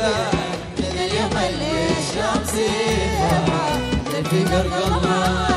البلاد من اليمن للشام سيفها للفقر قلبها.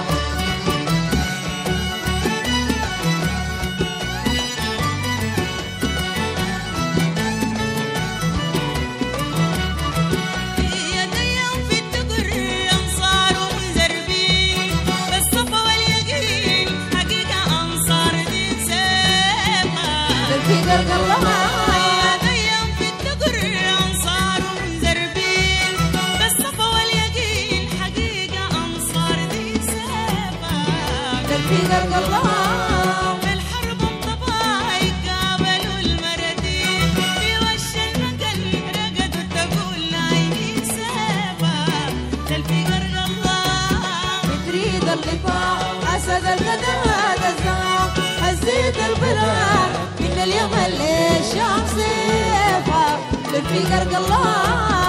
بالحرب انطباع يقابلوا المردين في وش المقل رقدوا تقول عيني سيفا للفقر قلام. تريد اللقاء أسد القدر الزام هزيت البلاد من اليمن للشام سيفا للفقر قلام.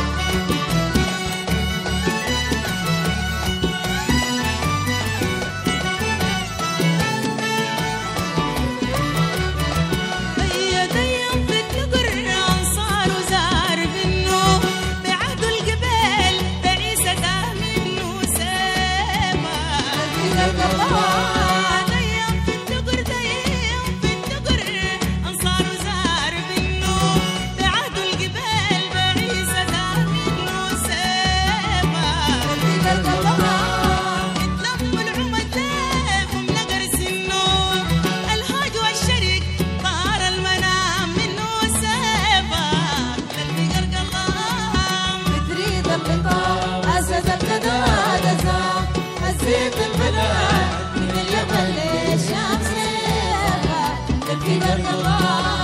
هزيت البلاد من اليمن للشام سيفها للفقر قلبها.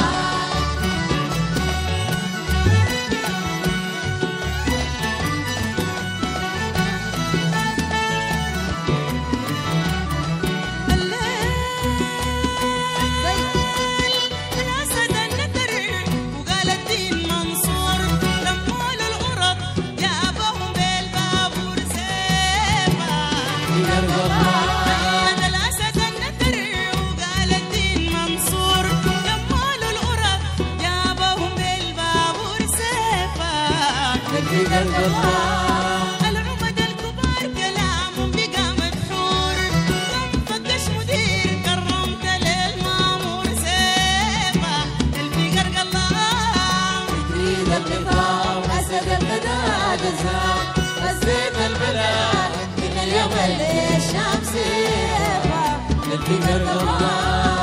العمد الكبار كلامهم بقى مدحور فقش مدير كرمت للمامور سيفا الفقر قلام. تريد اللقاء أسد القداد الزام هزيت البلاد من اليمن للشام سيفا للفقر قلام.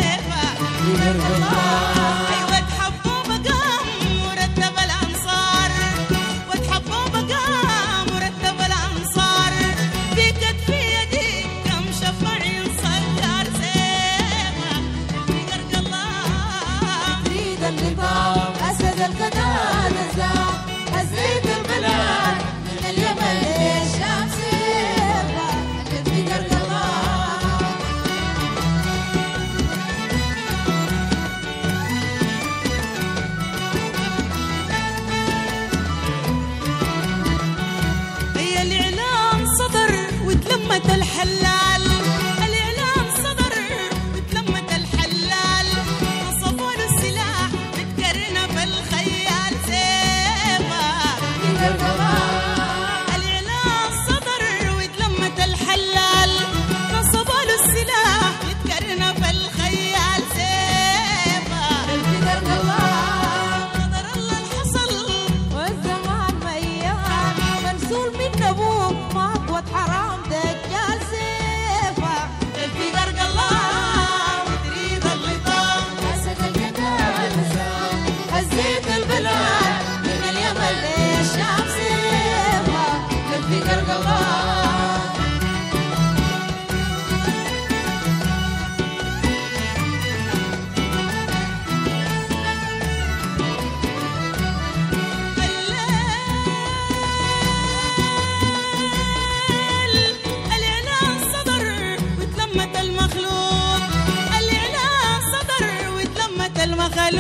أيوة تحبوا مقام مرتب الأنصار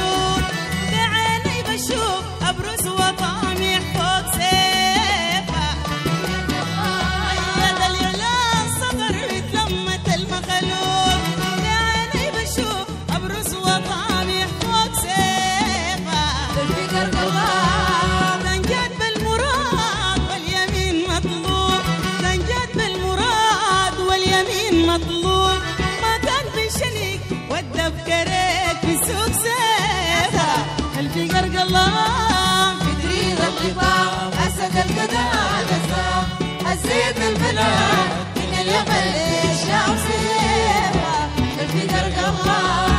المخلوق بعيني بشوف أبرز وطامح فوق سيفه يا دليل الصغر وتلمة المخلوق بعيني بشوف أبرز وطامح فوق سيفه الفقر قلاب تنجد بالمراد واليمين مطلوب تنجد بالمراد واليمين مطلوب ما كان في شنيك ودى بكريك في سوق سيفه الفقر قلاب بدري الرباع أسد القداد الزام هزيت البلاد من اليمن للشام سيفه الفقر قلاب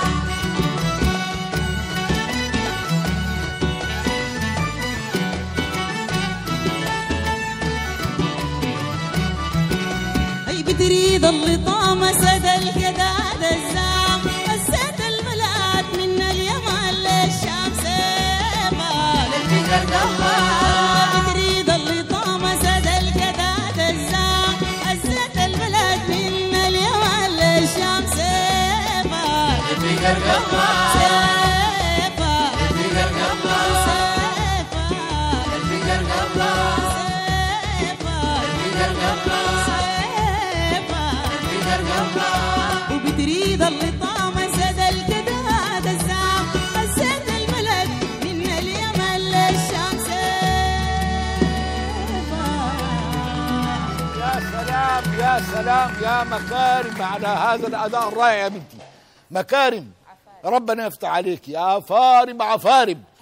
اي بدري ظل طام اسد القداد الزام هزيت البلاد من اليمن للشام سيفه الفقر قلاب بدري ظل طام اسد القداد الزام هزيت البلاد من اليمن للشام سيفه الفقر قلاب سيفه الفقر قلاب سيفه الفقر قلاب سيفه الفقر قلاب الفقر قلاب وبدري ظل طعم سد القداد الزام هزيت البلد من اليمن للشام يا سلام يا سلام يا مكارم على هذا الأداء الرائع يا بنتي. مكارم، ربنا يفتح عليك يا فارم عفارم.